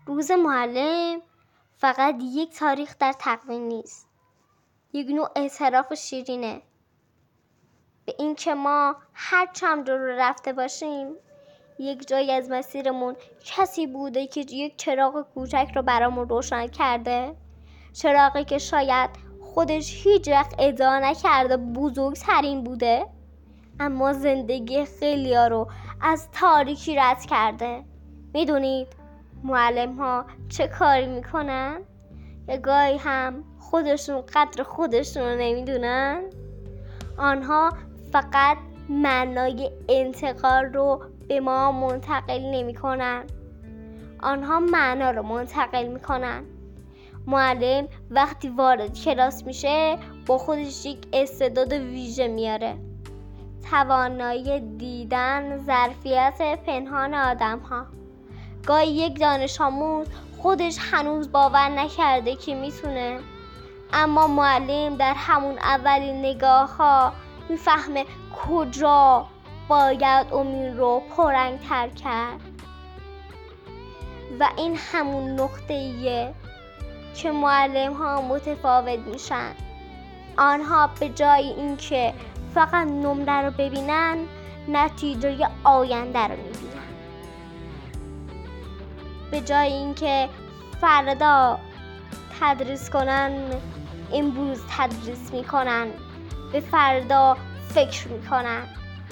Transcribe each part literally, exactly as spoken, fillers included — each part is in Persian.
روز معلم فقط یک تاریخ در تقویم نیست، یک نوع اعتراف شیرینه به این که ما هر چند رو رفته باشیم یک جایی از مسیرمون کسی بوده که یک چراغ کوچک رو برامون روشن کرده، چراغی که شاید خودش هیچ وقت ادعا نکرده بزرگترین بوده، اما زندگی خیلیا رو از تاریکی رد کرده. میدونید معلم ها چه کاری میکنن؟ یا گاهی هم خودشون قدر خودشون رو نمیدونن. آنها فقط معنای انتقال رو به ما منتقل نمی کنن، آنها معنا رو منتقل می کنن. معلم وقتی وارد کلاس میشه با خودش یک استعداد ویژه میاره، توانایی دیدن ظرفیت پنهان آدم ها. گاهی یک دانش آموز خودش هنوز باور نکرده که میتونه، اما معلم در همون اولین نگاه ها میفهمه کجا باید امید رو پررنگ تر کرد. و این همون نقطه ایه که معلم ها متفاوت میشن. آنها به جای اینکه فقط نمره رو ببینن نتیجه آینده رو میبینن. به جای اینکه فردا تدریس کنن امروز تدریس میکنن، به فردا فکر میکنن.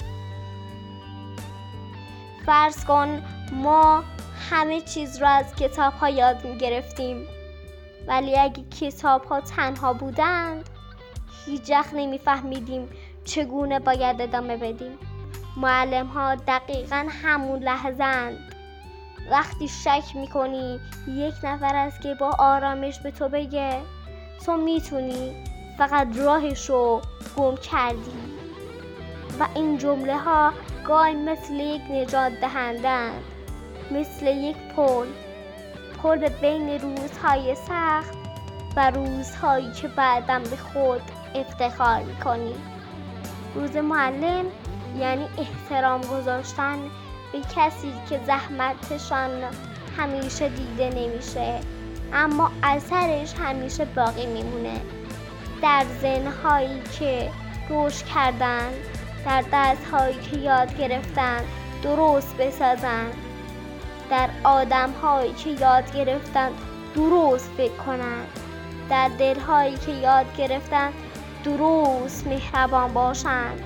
فرض کن ما همه چیز رو از کتاب ها یاد میگرفتیم، ولی اگه کتاب ها تنها بودند هیچ وقت نمیفهمیدیم چگونه باید ادامه بدیم. معلم ها دقیقاً همون لحظه اند. وقتی شک میکنی یک نفر است که با آرامش به تو بگه تو میتونی، فقط راهشو گم کردی. و این جمله ها گاهی مثل یک نجات دهندند، مثل یک پل پل بین روزهای سخت و روزهایی که بعدم به خود افتخار میکنی. روز معلم یعنی احترام گذاشتن به کسی که زحمتشان همیشه دیده نمیشه اما اثرش همیشه باقی میمونه. در ذهن‌هایی که رشد کردن، در دست‌هایی که یاد گرفتن درست بسازن، در آدم‌هایی که یاد گرفتن درست فکر کنن، در دل‌هایی که یاد گرفتن درست مهربان باشند.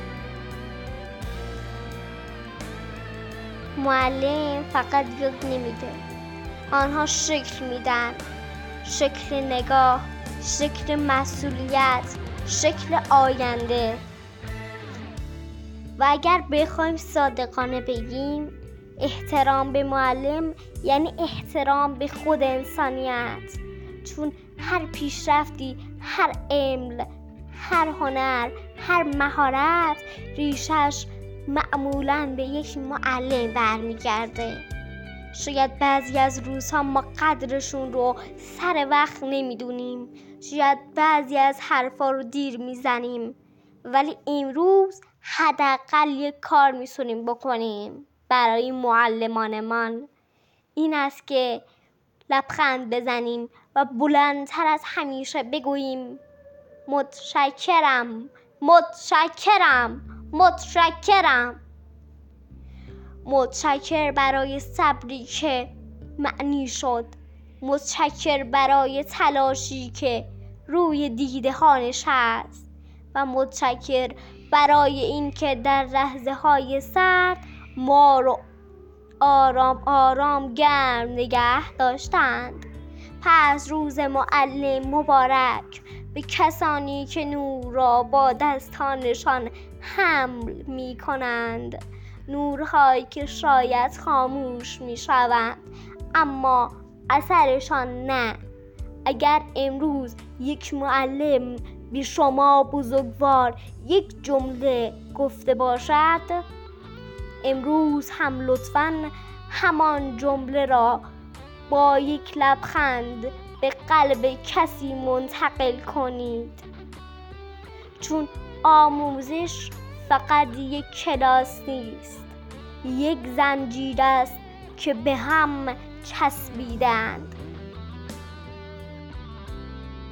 معلم فقط یاد نمیده، آنها شکل میدن، شکل نگاه، شکل مسئولیت، شکل آینده. و اگر بخوایم صادقانه بگیم احترام به معلم یعنی احترام به خود انسانیت، چون هر پیشرفتی، هر علم، هر هنر، هر مهارت ریشش معمولاً به یک معلم برمیگرده. شاید بعضی از روزها ما قدرشون رو سر وقت نمیدونیم، شاید بعضی از حرفا رو دیر میزنیم، ولی امروز حداقل یک کار میتونیم بکنیم برای معلمانمان. این است که لبخند بزنیم و بلندتر از همیشه بگوییم متشکرم، متشکرم، متشکرم. متشکر برای صبری که معنی شد، متشکر برای تلاشی که روی دیده ها نشست و متشکر برای این که در لحظه های سرد ما رو آرام آرام گرم نگه داشتند. پس روز معلم مبارک به کسانی که نور را با دستانشان حمل می کنند، نورهایی که شاید خاموش می شوند اما اثرشان نه. اگر امروز یک معلم به شما بزرگوار یک جمله گفته باشد، امروز هم لطفاً همان جمله را با یک لبخند به قلب کسی منتقل کنید، چون آموزش فقط یک کلاس نیست، یک زنجیر است که به هم چسبیدند.